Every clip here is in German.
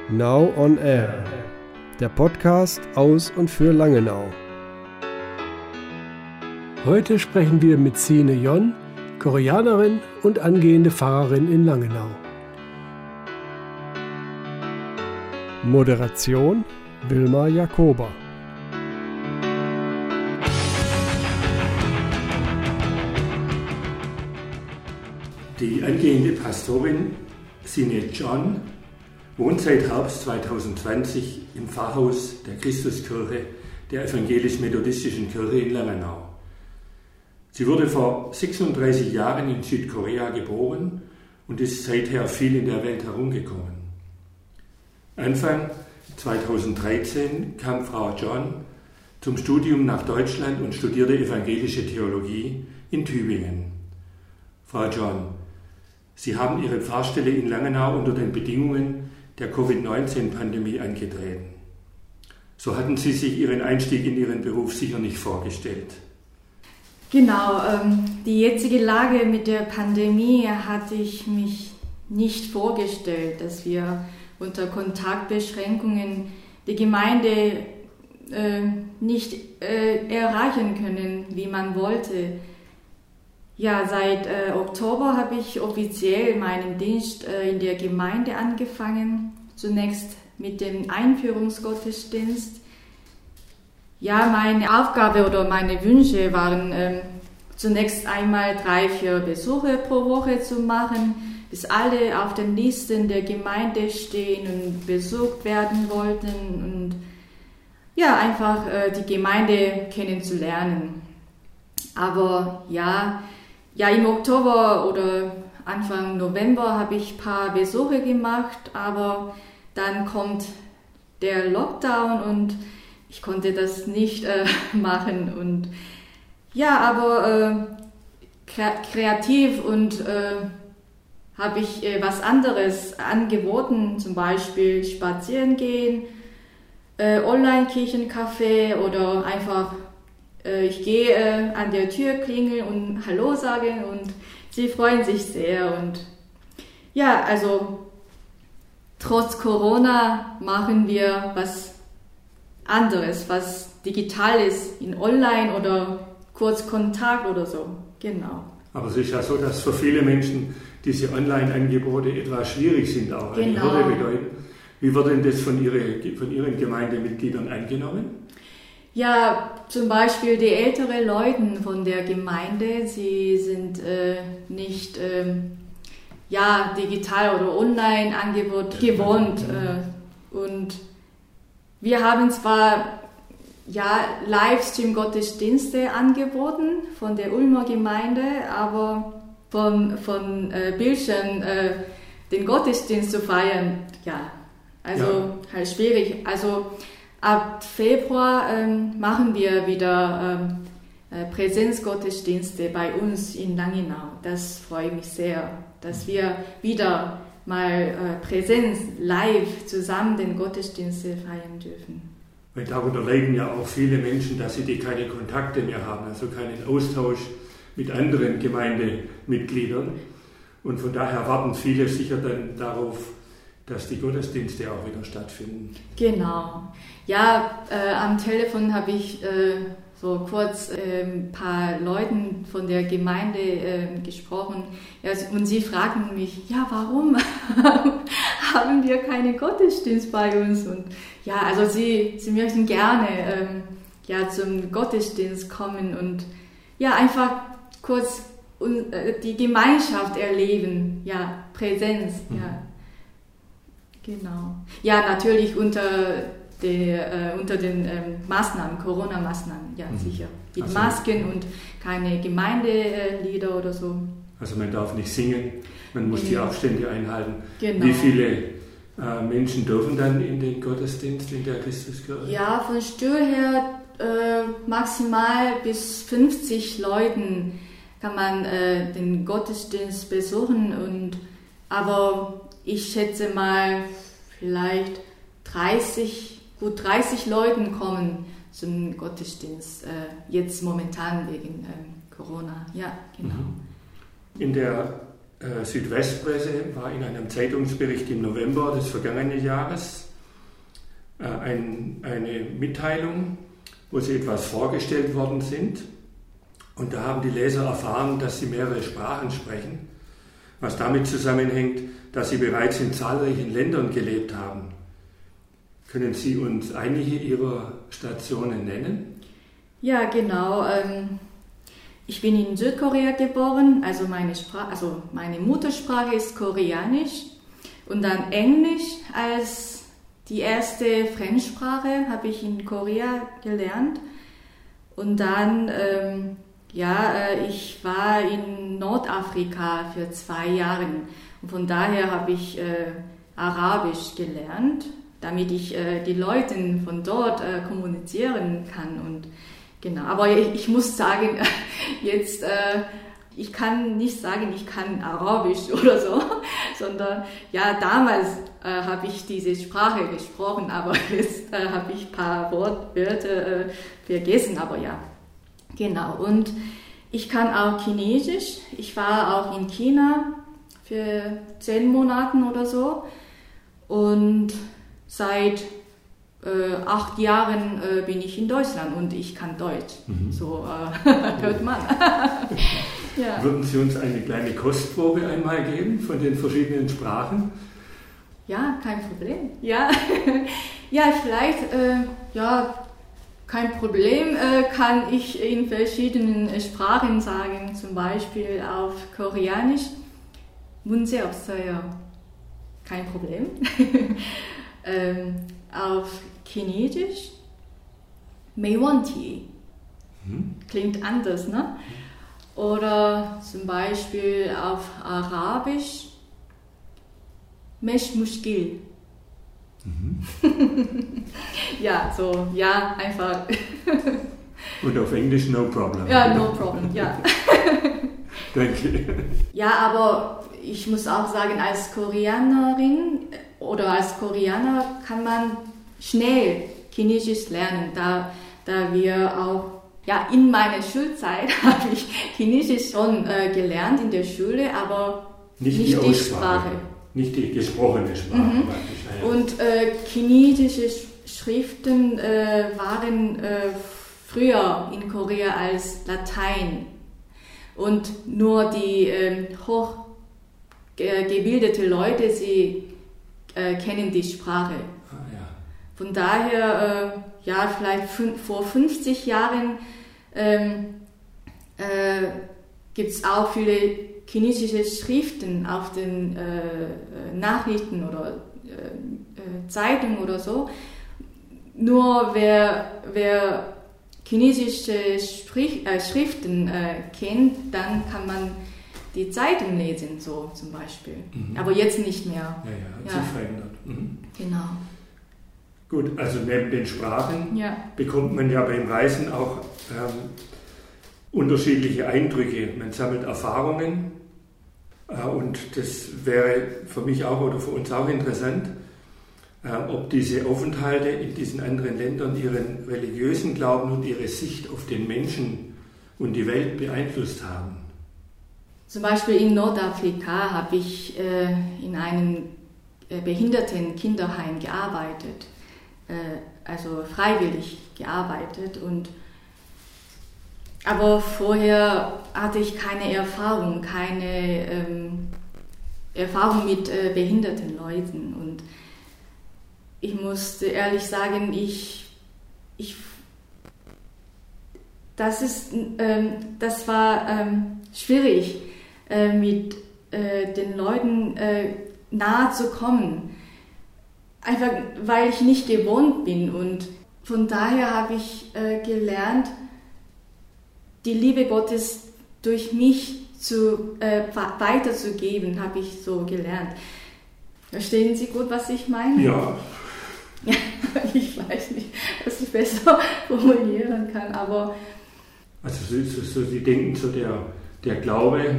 Now on Air, der Podcast aus und für Langenau. Heute sprechen wir mit Sine Jon, Koreanerin und angehende Pfarrerin in Langenau. Moderation Wilma Jakoba. Die angehende Pastorin Sine Jon wohnt seit Herbst 2020 im Pfarrhaus der Christuskirche der Evangelisch-Methodistischen Kirche in Langenau. Sie wurde vor 36 Jahren in Südkorea geboren und ist seither viel in der Welt herumgekommen. Anfang 2013 kam Frau Jon zum Studium nach Deutschland und studierte evangelische Theologie in Tübingen. Frau Jon, Sie haben Ihre Pfarrstelle in Langenau unter den Bedingungen der Covid-19-Pandemie angetreten. So hatten Sie sich Ihren Einstieg in Ihren Beruf sicher nicht vorgestellt. Genau, die jetzige Lage mit der Pandemie hatte ich mich nicht vorgestellt, dass wir unter Kontaktbeschränkungen die Gemeinde nicht erreichen können, wie man wollte. Ja, seit Oktober habe ich offiziell meinen Dienst in der Gemeinde angefangen. Zunächst mit dem Einführungsgottesdienst. Ja, meine Aufgabe oder meine Wünsche waren zunächst einmal 3-4 Besuche pro Woche zu machen, bis alle auf den Listen der Gemeinde stehen und besucht werden wollten und ja, einfach die Gemeinde kennenzulernen. Aber ja, im Oktober oder Anfang November habe ich ein paar Besuche gemacht, aber dann kommt der Lockdown und ich konnte das nicht machen. Und ja, aber kreativ und habe ich was anderes angeboten, zum Beispiel spazieren gehen, Online-Kirchencafé oder einfach ich gehe an der Tür klingeln und Hallo sagen und sie freuen sich sehr. Und ja, also trotz Corona machen wir was anderes, was digital ist, in Online oder Kurzkontakt oder so. Genau. Aber es ist ja so, dass für viele Menschen diese Online-Angebote etwas schwierig sind, auch eine Hürde bedeuten. Wie wird denn das von Ihren Gemeindemitgliedern angenommen? Ja, zum Beispiel die älteren Leute von der Gemeinde, sie sind nicht digital oder Online-Angebot gewohnt. Und wir haben zwar Livestream-Gottesdienste angeboten von der Ulmer Gemeinde, aber von Bildschirm den Gottesdienst zu feiern, halt schwierig. Also ab Februar machen wir wieder Präsenzgottesdienste bei uns in Langenau. Das freut mich sehr, dass wir wieder mal Präsenz live zusammen den Gottesdienst feiern dürfen. Weil darunter leiden ja auch viele Menschen, dass sie keine Kontakte mehr haben, also keinen Austausch mit anderen Gemeindemitgliedern. Und von daher warten viele sicher dann darauf, dass die Gottesdienste auch wieder stattfinden. Genau. Ja, am Telefon habe ich so kurz ein paar Leuten von der Gemeinde gesprochen. Ja, und sie fragten mich, ja, warum haben wir keinen Gottesdienst bei uns? Und ja, also sie möchten gerne zum Gottesdienst kommen und ja, einfach kurz die Gemeinschaft erleben, ja, Präsenz, ja. Genau. Ja, natürlich unter den Maßnahmen, Corona-Maßnahmen, ja, sicher. Mit Masken und keine Gemeindelieder oder so. Also man darf nicht singen, man muss die Abstände einhalten. Genau. Wie viele Menschen dürfen dann in den Gottesdienst in der Christuskirche? Ja, von Stür her maximal bis 50 Leuten kann man den Gottesdienst besuchen. Aber ich schätze mal, vielleicht 30 Leuten kommen zum Gottesdienst, jetzt momentan wegen Corona. Ja, genau. In der Südwestpresse war in einem Zeitungsbericht im November des vergangenen Jahres eine Mitteilung, wo sie etwas vorgestellt worden sind. Und da haben die Leser erfahren, dass sie mehrere Sprachen sprechen, was damit zusammenhängt, dass sie bereits in zahlreichen Ländern gelebt haben. Können Sie uns einige Ihrer Stationen nennen? Ja, genau. Ich bin in Südkorea geboren, also meine Muttersprache ist Koreanisch und dann Englisch als die erste Fremdsprache habe ich in Korea gelernt und dann ich war in Nordafrika für 2 Jahre und von daher habe ich Arabisch gelernt, damit ich die Leute von dort kommunizieren kann. Und genau, aber ich muss sagen, jetzt ich kann nicht sagen, ich kann Arabisch oder so, sondern ja, damals habe ich diese Sprache gesprochen, aber jetzt habe ich ein paar Wörter vergessen, aber ja. Genau, und ich kann auch Chinesisch. Ich war auch in China für 10 Monaten oder so und seit 8 Jahren bin ich in Deutschland und ich kann Deutsch. So hört man. Ja. Würden Sie uns eine kleine Kostprobe einmal geben von den verschiedenen Sprachen? Ja, kein Problem. Ja, ja vielleicht, kein Problem, kann ich in verschiedenen Sprachen sagen, zum Beispiel auf Koreanisch, 문제 없어요. Kein Problem. Auf Chinesisch, 메원티. Klingt anders, ne? Oder zum Beispiel auf Arabisch, مش مشكل. Ja, so, ja, einfach. Und auf Englisch no problem. Ja, no problem, ja. Danke. Ja, aber ich muss auch sagen, als Koreanerin oder als Koreaner kann man schnell Chinesisch lernen, da wir auch, ja, in meiner Schulzeit habe ich Chinesisch schon gelernt in der Schule, aber nicht die Sprache. Nicht die gesprochene Sprache. Ja. Und chinesische Schriften waren früher in Korea als Latein. Und nur die hochgebildete Leute, sie kennen die Sprache. Ja. Von daher, vielleicht vor 50 Jahren gibt es auch viele chinesische Schriften auf den Nachrichten oder Zeitungen oder so. Nur wer chinesische Schriften kennt, dann kann man die Zeitung lesen, so zum Beispiel. Aber jetzt nicht mehr. Ja, hat sich verändert. Genau. Gut, also neben den Sprachen bekommt man ja beim Reisen auch unterschiedliche Eindrücke. Man sammelt Erfahrungen und das wäre für mich auch oder für uns auch interessant, ob diese Aufenthalte in diesen anderen Ländern ihren religiösen Glauben und ihre Sicht auf den Menschen und die Welt beeinflusst haben. Zum Beispiel in Nordafrika habe ich in einem Behindertenkinderheim gearbeitet, also freiwillig gearbeitet. Aber vorher hatte ich keine Erfahrung, Erfahrung mit behinderten Leuten. Und ich musste ehrlich sagen, das war schwierig, mit den Leuten nahe zu kommen. Einfach weil ich nicht gewohnt bin. Und von daher habe ich gelernt, die Liebe Gottes durch mich weiterzugeben, habe ich so gelernt. Verstehen Sie gut, was ich meine? Ja. Ich weiß nicht, was ich besser formulieren kann, aber... Also Sie denken, so der Glaube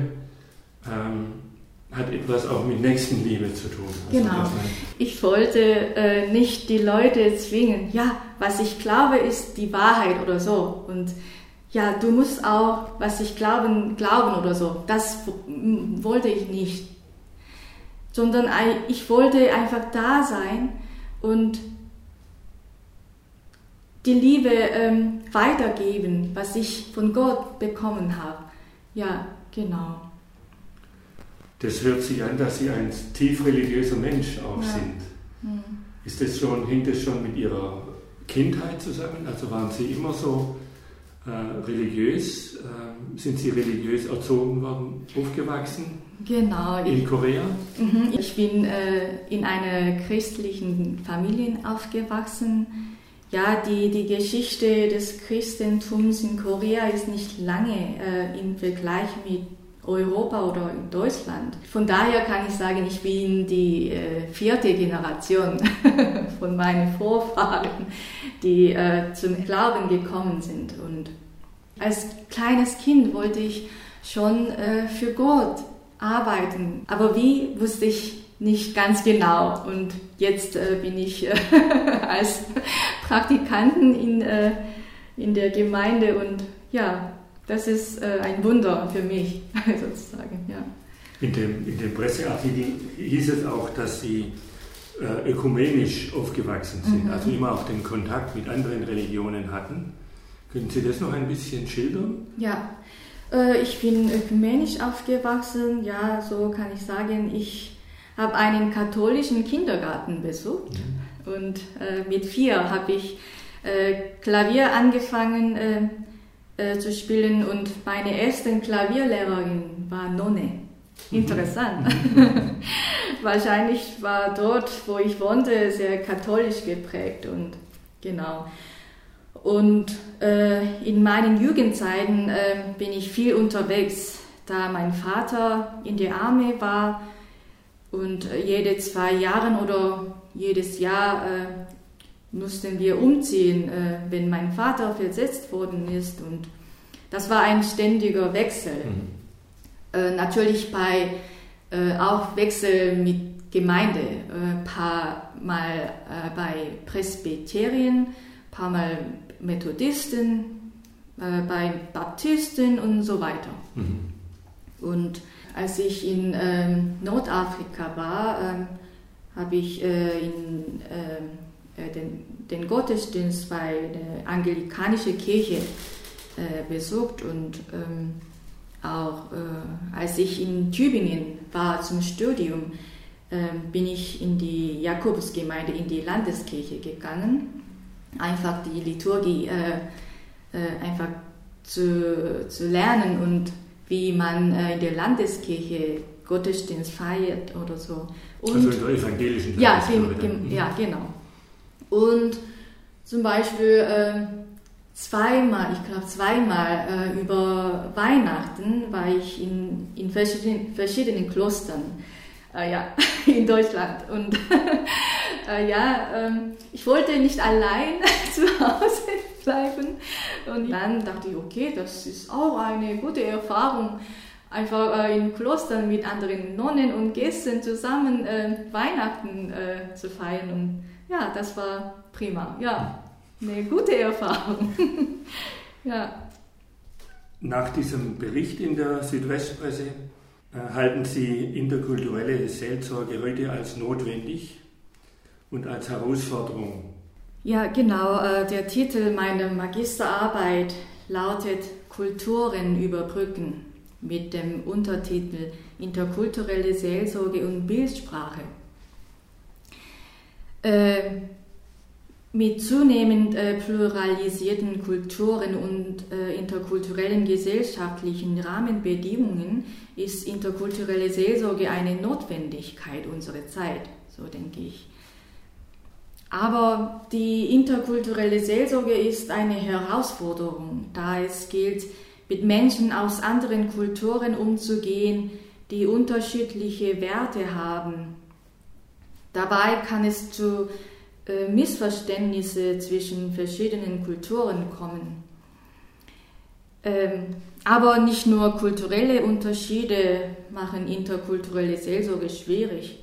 hat etwas auch mit Nächstenliebe zu tun. Also genau. Ich wollte nicht die Leute zwingen, ja, was ich glaube, ist die Wahrheit oder so. Und ja, du musst auch, was ich glauben oder so. Das wollte ich nicht. Sondern ich wollte einfach da sein und die Liebe weitergeben, was ich von Gott bekommen habe. Ja, genau. Das hört sich an, dass Sie ein tief religiöser Mensch auch sind. Hängt das schon mit Ihrer Kindheit zusammen? Also waren Sie immer so religiös? Sind Sie religiös erzogen worden, aufgewachsen? Genau. In Korea? Ich bin in einer christlichen Familie aufgewachsen. Ja, die Geschichte des Christentums in Korea ist nicht lange im Vergleich mit Europa oder in Deutschland. Von daher kann ich sagen, ich bin die 4. Generation von meinen Vorfahren, die zum Glauben gekommen sind. Und als kleines Kind wollte ich schon für Gott arbeiten, aber wie, wusste ich nicht ganz genau. Und jetzt bin ich als Praktikantin in der Gemeinde und ja, das ist ein Wunder für mich, sozusagen, ja. In dem Presseartikel hieß es auch, dass Sie ökumenisch aufgewachsen sind, also immer auch den Kontakt mit anderen Religionen hatten. Können Sie das noch ein bisschen schildern? Ja, ich bin ökumenisch aufgewachsen, ja, so kann ich sagen. Ich habe einen katholischen Kindergarten besucht und mit 4 habe ich Klavier angefangen zu spielen und meine erste Klavierlehrerin war Nonne. Interessant. Wahrscheinlich war dort, wo ich wohnte, sehr katholisch geprägt und genau. Und in meinen Jugendzeiten bin ich viel unterwegs, da mein Vater in der Armee war und jede 2 Jahre oder jedes Jahr mussten wir umziehen, wenn mein Vater versetzt worden ist. Und das war ein ständiger Wechsel. Natürlich auch Wechsel mit Gemeinde. Paar Mal bei Presbyterien, paar Mal Methodisten, bei Baptisten und so weiter. Und als ich in Nordafrika war, habe ich den Gottesdienst bei der anglikanischen Kirche besucht und auch als ich in Tübingen war zum Studium, bin ich in die Jakobusgemeinde, in die Landeskirche gegangen, einfach die Liturgie einfach zu lernen und wie man in der Landeskirche Gottesdienst feiert oder so. Und also in der evangelischen Landeskirche. Ja, genau. Und zum Beispiel zweimal über Weihnachten war ich in verschiedenen Klostern in Deutschland. Und ich wollte nicht allein zu Hause bleiben. Und dann dachte ich, okay, das ist auch eine gute Erfahrung, einfach in Klostern mit anderen Nonnen und Gästen zusammen Weihnachten zu feiern. Und ja, das war prima. Ja, eine gute Erfahrung. Ja. Nach diesem Bericht in der Südwestpresse halten Sie interkulturelle Seelsorge heute als notwendig und als Herausforderung? Ja, genau. Der Titel meiner Magisterarbeit lautet Kulturen überbrücken mit dem Untertitel Interkulturelle Seelsorge und Bildsprache. Mit zunehmend pluralisierten Kulturen und interkulturellen gesellschaftlichen Rahmenbedingungen ist interkulturelle Seelsorge eine Notwendigkeit unserer Zeit, so denke ich. Aber die interkulturelle Seelsorge ist eine Herausforderung, da es gilt, mit Menschen aus anderen Kulturen umzugehen, die unterschiedliche Werte haben. Dabei kann es zu Missverständnisse zwischen verschiedenen Kulturen kommen. Aber nicht nur kulturelle Unterschiede machen interkulturelle Seelsorge schwierig,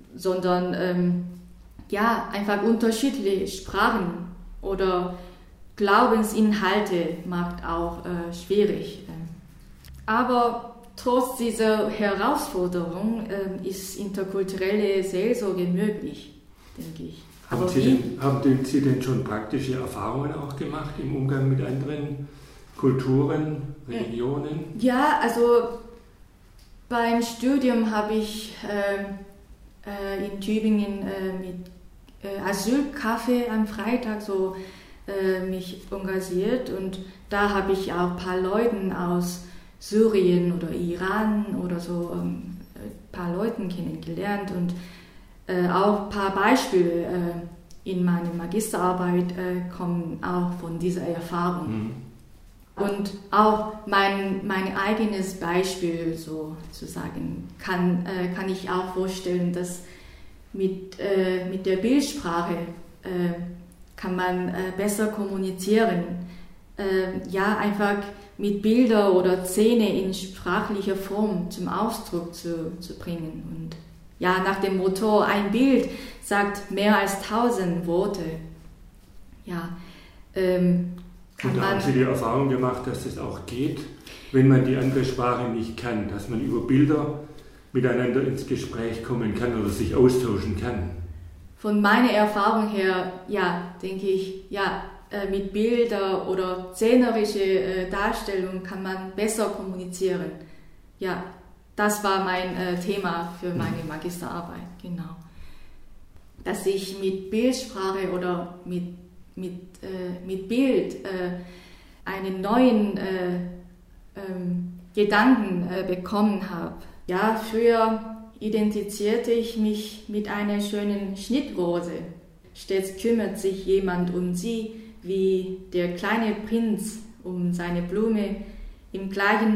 sondern einfach unterschiedliche Sprachen oder Glaubensinhalte macht auch schwierig. Aber trotz dieser Herausforderung ist interkulturelle Seelsorge möglich, denke ich. Haben Sie denn schon praktische Erfahrungen auch gemacht im Umgang mit anderen Kulturen, Religionen? Ja, also beim Studium habe ich in Tübingen mit Asylcafé am Freitag so mich engagiert und da habe ich auch ein paar Leuten aus Syrien oder Iran oder so ein paar Leuten kennengelernt und auch ein paar Beispiele in meiner Magisterarbeit kommen auch von dieser Erfahrung. Mhm. Und auch mein eigenes Beispiel sozusagen kann ich auch vorstellen, dass mit der Bildsprache kann man besser kommunizieren. Einfach mit Bilder oder Szene in sprachlicher Form zum Ausdruck zu bringen. Und ja, nach dem Motto, ein Bild sagt mehr als 1000 Worte. Ja, und haben Sie die Erfahrung gemacht, dass das auch geht, wenn man die andere Sprache nicht kann, dass man über Bilder miteinander ins Gespräch kommen kann oder sich austauschen kann? Von meiner Erfahrung her, ja, denke ich, ja, mit Bildern oder szenerische Darstellung kann man besser kommunizieren. Ja, das war mein Thema für meine Magisterarbeit, genau. Dass ich mit Bildsprache oder mit Bild einen neuen Gedanken bekommen habe. Ja, früher identifizierte ich mich mit einer schönen Schnittrose. Stets kümmert sich jemand um sie, wie der kleine Prinz um seine Blume im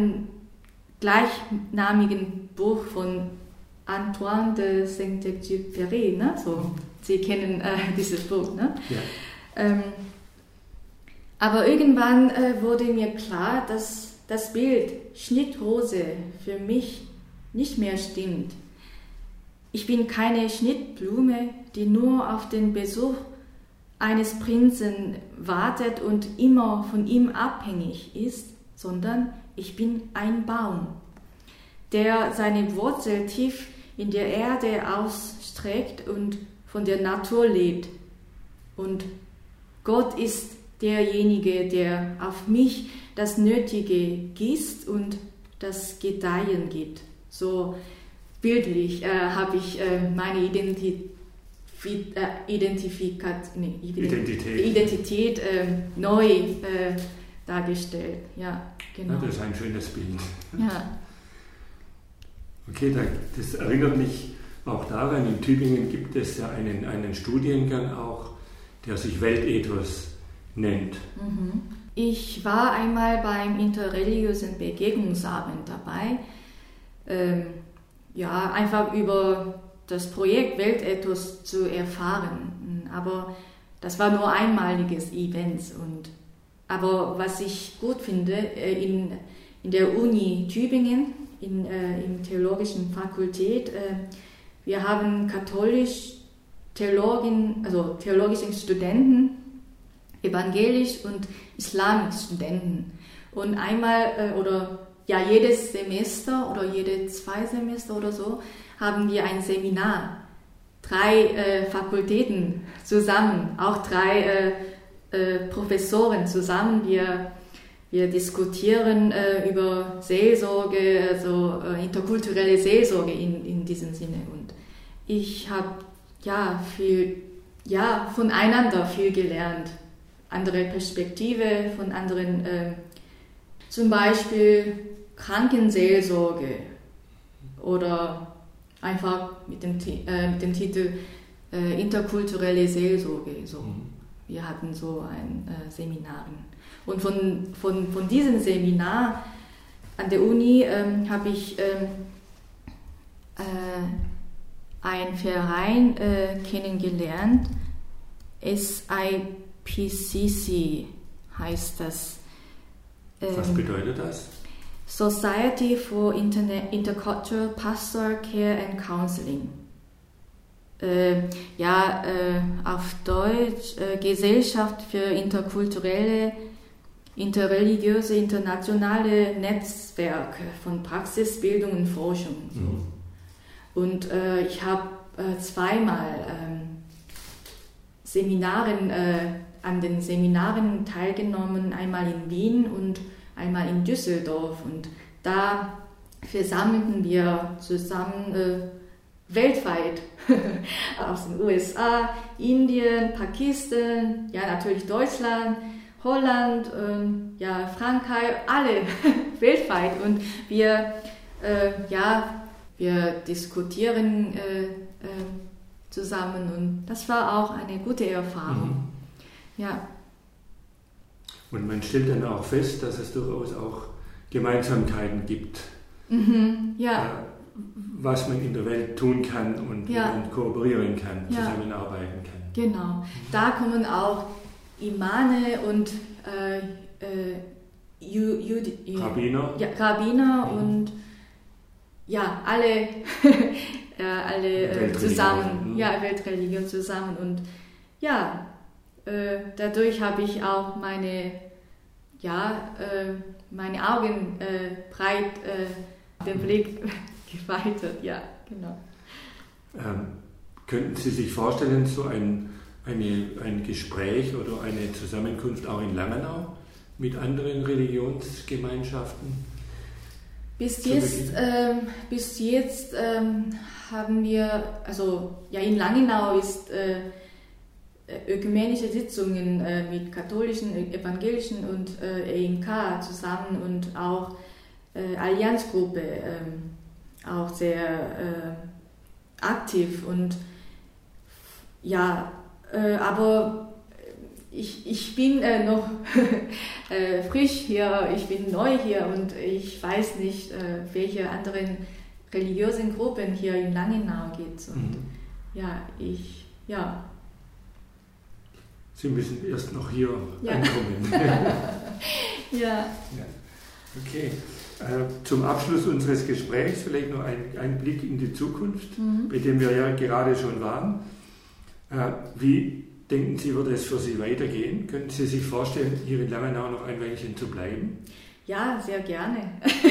gleichnamigen Buch von Antoine de Saint-Exupéry. Ne? So, Sie kennen dieses Buch. Ne? Ja. Aber irgendwann wurde mir klar, dass das Bild Schnittrose für mich nicht mehr stimmt. Ich bin keine Schnittblume, die nur auf den Besuch eines Prinzen wartet und immer von ihm abhängig ist, sondern ich bin ein Baum, der seine Wurzel tief in der Erde ausstreckt und von der Natur lebt. Und Gott ist derjenige, der auf mich das Nötige gießt und das Gedeihen gibt. So bildlich habe ich meine Identität neu dargestellt. Ja, genau. Ja, das ist ein schönes Bild. Ja. Okay, das erinnert mich auch daran, in Tübingen gibt es ja einen Studiengang auch, der sich Weltethos nennt. Mhm. Ich war einmal beim interreligiösen Begegnungsabend dabei, einfach über das Projekt Weltethos zu erfahren. Aber das war nur einmaliges Event. Aber was ich gut finde, in der Uni Tübingen, in theologischen Fakultät, wir haben theologischen Studenten, evangelisch und islamisch Studenten. Und einmal jedes Semester oder jede 2 Semester oder so haben wir ein Seminar. 3 Fakultäten zusammen, auch 3 Professoren zusammen. Wir diskutieren über Seelsorge, also interkulturelle Seelsorge in diesem Sinne. Und ich habe voneinander viel gelernt. Andere Perspektive von anderen, zum Beispiel Krankenseelsorge oder einfach mit dem Titel interkulturelle Seelsorge. So. Wir hatten so ein Seminar. Und von diesem Seminar an der Uni habe ich einen Verein kennengelernt, SIPCC heißt das. Was bedeutet das? Society for Intercultural Pastoral Care and Counseling. auf Deutsch Gesellschaft für interkulturelle, interreligiöse, internationale Netzwerke von Praxis, Bildung und Forschung. So. Und ich habe zweimal an den Seminaren teilgenommen, einmal in Wien und einmal in Düsseldorf. Und da versammelten wir zusammen weltweit aus den USA, Indien, Pakistan, ja natürlich Deutschland, Holland, Frankreich, alle weltweit. Und wir diskutieren zusammen und das war auch eine gute Erfahrung. Ja. Und man stellt dann auch fest, dass es durchaus auch Gemeinsamkeiten gibt. Was man in der Welt tun kann und wie man kooperieren kann, zusammenarbeiten kann. Genau. Da kommen auch Imame und Rabbiner und alle zusammen, Weltreligion zusammen. Und dadurch habe ich auch meine Augen breit den Blick geweitet, ja, genau. Könnten Sie sich vorstellen, so ein Gespräch oder eine Zusammenkunft auch in Langenau mit anderen Religionsgemeinschaften? Bis jetzt haben wir, in Langenau ist ökumenische Sitzungen mit katholischen, evangelischen und EMK zusammen und auch Allianzgruppe auch sehr aktiv und aber ich bin noch frisch hier, ich bin neu hier und ich weiß nicht, welche anderen religiösen Gruppen hier in Langenau gibt. Und Sie müssen erst noch hier ankommen. Okay. Zum Abschluss unseres Gesprächs vielleicht noch ein Blick in die Zukunft, bei dem wir ja gerade schon waren. Wie denken Sie, wird es für Sie weitergehen? Könnten Sie sich vorstellen, hier in Langenau noch ein Weilchen zu bleiben? Ja, sehr gerne.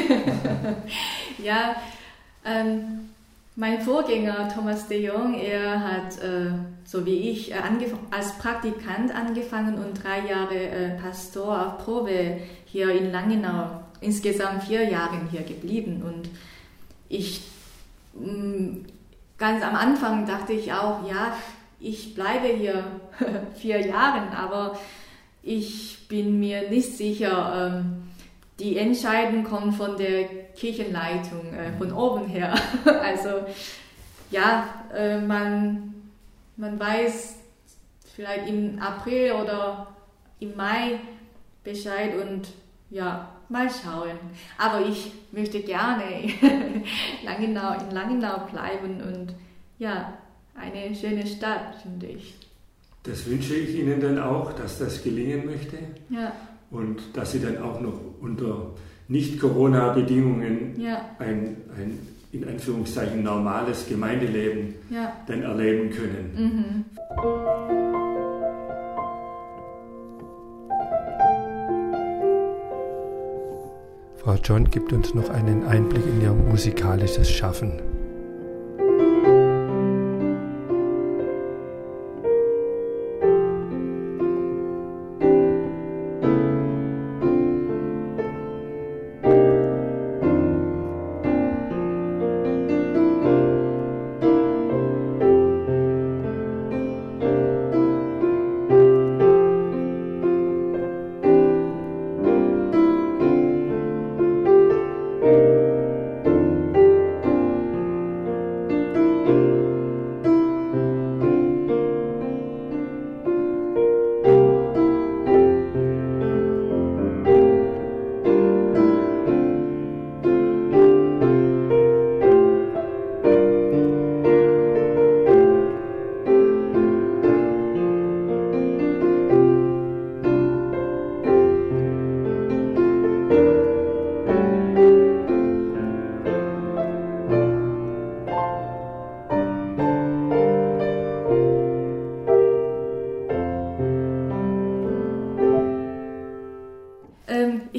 Mein Vorgänger Thomas de Jong, er hat, so wie ich, als Praktikant angefangen und 3 Jahre Pastor auf Probe hier in Langenau. Insgesamt 4 Jahre hier geblieben und ich ganz am Anfang dachte ich auch, ich bleibe hier 4 Jahre, aber ich bin mir nicht sicher, die Entscheidung kommt von der Kirchenleitung, von oben her. Also man weiß vielleicht im April oder im Mai Bescheid und mal schauen. Aber ich möchte gerne in Langenau bleiben und eine schöne Stadt, finde ich. Das wünsche ich Ihnen dann auch, dass das gelingen möchte. Ja. Und dass Sie dann auch noch unter Nicht-Corona-Bedingungen ein in Anführungszeichen normales Gemeindeleben dann erleben können. Frau John gibt uns noch einen Einblick in ihr musikalisches Schaffen.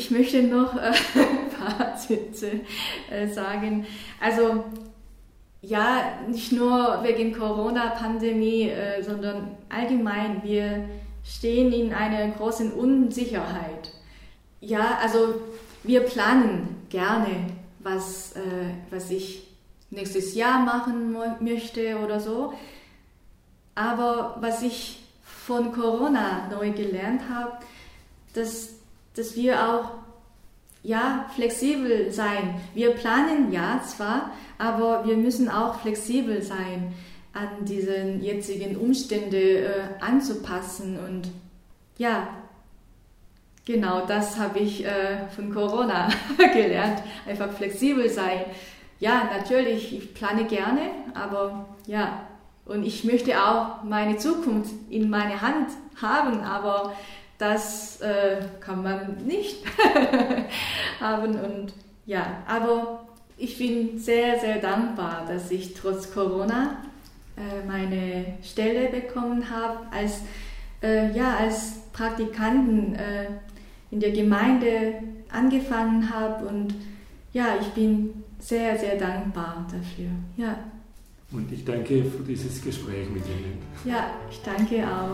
ich möchte noch ein paar Sätze sagen. Also ja, nicht nur wegen Corona-Pandemie, sondern allgemein, wir stehen in einer großen Unsicherheit. Ja, also wir planen gerne, was ich nächstes Jahr machen möchte oder so. Aber was ich von Corona neu gelernt habe, dass wir auch flexibel sein. Wir planen ja zwar, aber wir müssen auch flexibel sein, an diesen jetzigen Umstände anzupassen. Und ja, genau das habe ich von Corona gelernt. Einfach flexibel sein. Ja, natürlich, ich plane gerne, aber ja, und ich möchte auch meine Zukunft in meiner Hand haben, aber das kann man nicht haben. Und ja, aber ich bin sehr, sehr dankbar, dass ich trotz Corona meine Stelle bekommen habe als Praktikanten in der Gemeinde angefangen habe. Und ja, ich bin sehr, sehr dankbar dafür. Ja. Und ich danke für dieses Gespräch mit Ihnen. Ja, ich danke auch.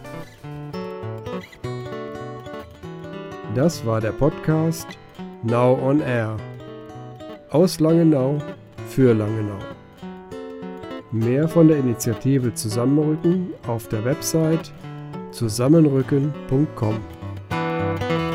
Das war der Podcast Now on Air. Aus Langenau für Langenau. Mehr von der Initiative Zusammenrücken auf der Website zusammenrücken.com.